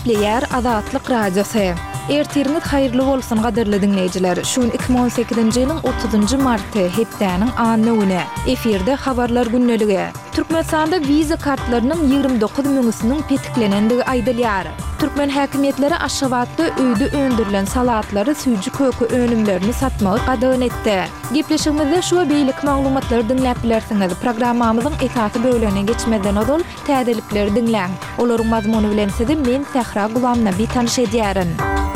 Nükleer Azatlyk Radiosu. Ertiriniz hayırlı bolsun gaderli dinleyijiler. Şun 2018-nji ýylyň 30-njy marty hepdäniň anlygyny. Eferde habarlar günneligi. Türkmenistanda viza kartlarynyň 29 müňüsiniň petiklenendigi aýdylýar. Türkmen häkimetleri Aşgabatda öýde öndürilen salatlary süýji kökü önümlerini satmagy gadagyn etdi. Gepleşigimizde şu beýlik maglumatlary dinläp bilersiňiz. Programmamyzyň esasy bölümine geçmeden ol täzelikleri dinläň. Olaryň mazmuny bilen sizi men Sahra Gulamnaby tanyş edýärin.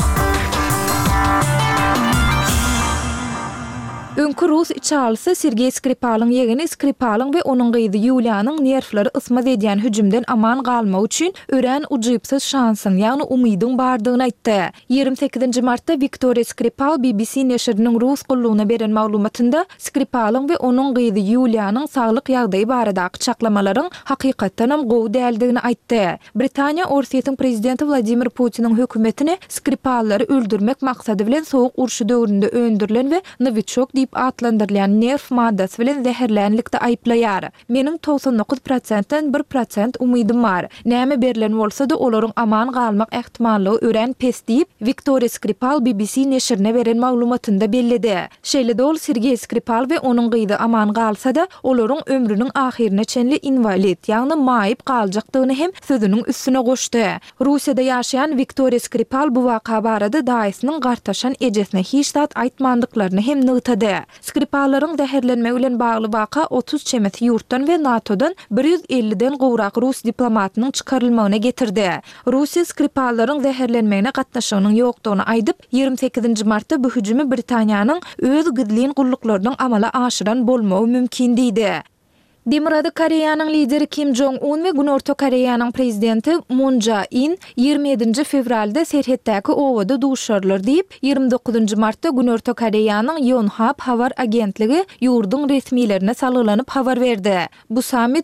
Öňkü Rus içalysy Sergey Skripal'yň ýegini Skripal'yň we onuň gyzy Yuliýanyň nerfleri ysmaz edýän hüjümden aman galmak üçin ören ujypsyz şansyň, ýagny umydyň bardygyny aýtdy. 28-nji martda Viktor Skripal BBC neşriniň Rus gullugyna beren maglumatynda Skripal'yň we onuň gyzy Yuliýanyň saglyk ýagdaýy baradaky çaklamalaryň hakykatdan hem gowy däldigini aýtdy. Britaniýa Orsiýetiň prezidenti Vladimir Putiniň hökümetini Skripallary öldürmek maksady bilen sowuk urşy döwründe öndürilen we Novichok diýip atlandyrylýan nerf maddasy bilen zäherlenlikde aýplaýar. Meniň 99%-den 1% umydym bar. Näme berilen bolsa-da olaryň aman galmak ähtimallygy ören pes diýip Viktor Skripal BBC neşrine beren maglumatynda bellidi. Şeýle-de ol Sergey Skripal we onuň gyzy aman galsa-da olaryň ömrüniň ahirine çenli invalid, ýagny maýyp galjakdygyny hem sözüniň üstüne goşdy. Russiýada ýaşaýan Viktor Skripal bu waka barada daýysynyň gartaşan ejesine hiç zat aýtmandyklaryny hem nygtady. Skripalaryň zäherlenmegi bilen bagly waka 30 çemeti ýurtdan we NATO'dan 150-den gowrak Rus diplomatynyň çykarylmagyna getirdi. Russiýa Skripalaryň zäherlenmegine gatnaşygynyň ýokdugyny aýdyp 28-nji martda bu hüjümi Britaniýanyň öz gydlyn gulluklaryndan amala aşyran bolmagy mümkin diýdi. Demirady Koreýanyň lideri Kim Jong-un we Günorta Koreýanyň prezidenti Moon Jae-in 27 fevralda serhetdäki owada duşarlar diýip 29 martda Günorta Koreýanyň Yonhap habar agentligi ýurduň resmilerine salgylanyp habar berdi. Bu sammit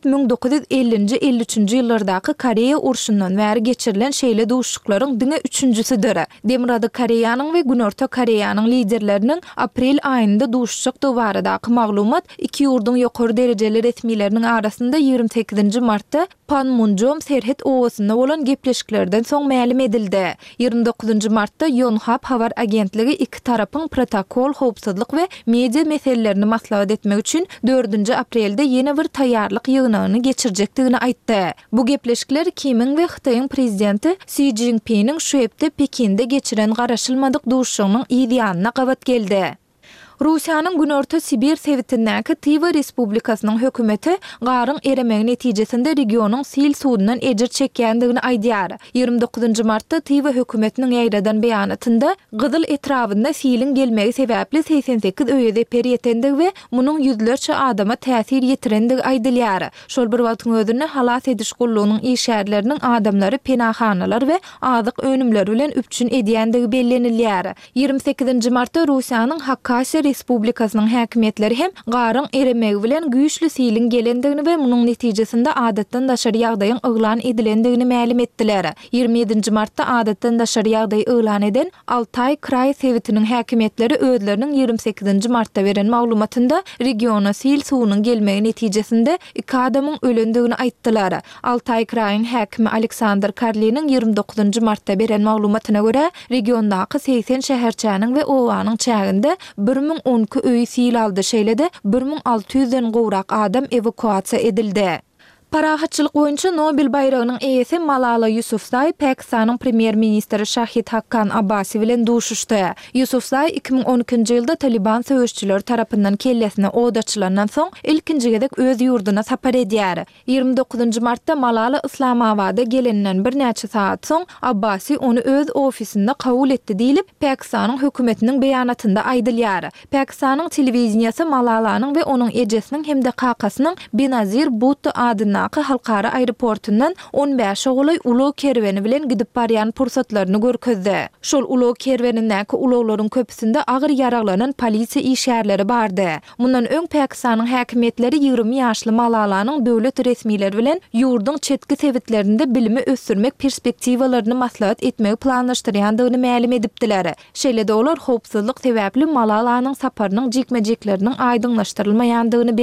1950-53 ýyllardaky Koreýa urşundan bäri geçirilen şeýle duşuklaryň diňe 3-njisidir. Demirady Koreýanyň we Günorta Koreýanyň liderleriniň aprel aýynda duşuşykdy baradaky maglumat iki ýurduň ýokary derejeli resmileriniň arasynda 28-nji martda Panmunjom serhet owasynda bolan gepleşiklerden soň ma'lum edildi. 29-njy martda Yonhap habar agentligi iki tarapyň protokol, howpsuzlyk we media meselelerini maslahat etmek üçin 4-nji aprelde ýene bir taýýarlyk ýygynyny geçirjekdigini aýtdy. Bu gepleşikler Kim'iň we Hytaýyň prezidenti Xi Jinping'iň şu hepde Pekinde geçiren garaşylmadyk duşugynyň ýygynyna gabat geldi. Russiýanyň Günorta Sibir sewitindäki Tiva Respublikasynyň hökümeti garyň eremegi netijesinde regionyň sil suwundan ejir çekýändigini aýdýar. 29-njy martda Tiva hökümetiniň ýaýradan beýanatynda gyzyl etrafynda silin gelmegi sebäpli 88 öýede periýetendigi we munyň ýüzlerçe adama täsir ýetirendigi aýdylýar. Şol bir wagtyň özünde halas ediş gullugynyň işgärleriniň adamlary penahanalar we azyk önümleri bilen üpçün edýändigi bellenilýär. 28-nji martda Russiýanyň Hakkasiýa Respublikasynyň häkimetleri hem garyň eremegi bilen güýçli silin gelendigini we munyň netijesinde adatdan daşary ýagdaýyň yglan edilendigini ma'lum etdiler. 27-nji martda adatdan daşary ýagdaýy yglan eden Altay Kray sewitiniň häkimetleri özleriniň 28-nji martda beren maglumatynda regiona sil suwunyň gelmegi netijesinde iki adamyň ölendigini aýtdylar. Altay Kraýyň häkimi Aleksandr Karlinin 29-njy martda beren maglumatyna görä regiondaky 80 şäherçäniň we owanyň çäginde 1012 öý sil aldy, şeýle-de 1600-den gowrak adam evakuasiýa edildi. Parahatçylyk boýunça Nobel bayragynyň eýesi Malala Yousafzai Pakistanyň premier ministri Shahid Haqqan Abbasi bilen duşuşdy. Yousafzai 2012-nji ýylda Taliban söwüşçüleri tarapyndan kellesine odaçylanan soň ilkinji gezek öz ýurduna sapar edýär. 29-njy martda Malala Islamabada gelenden bir näçe saat soň Abbasi onu öz ofisinde kabul etdi diýilip Pakistanyň hökümetiniň beýanatynda aýdylýar. Pakistanyň telewizionyasy Malalanyň we onuň ejesiniň hemde kakasynyň Benazir Bhutto adyna halkara aeroportundan 15 ogulay ulo kerweni bilen gidip barýan pursatlaryny görkezdi. Şol ulo kerwenindäki uloglaryň köpüsinde agyr ýaraglanan polisiýa işgärleri bardy. Mundan öň Pakistanyň häkimetleri 20 ýaşly Malalanyň döwlet resmileri bilen ýurduň çetki sewitlerinde bilimi ösürmek perspektiwalaryny maslahat etmegi planlaşdyrýandygyny ma'lum edipdiler. Şeýle-de olar howpsuzlyk sebäpli Malalanyň saparynyň jekmejekleriniň aýdyňlaşdyrylmaýandygyny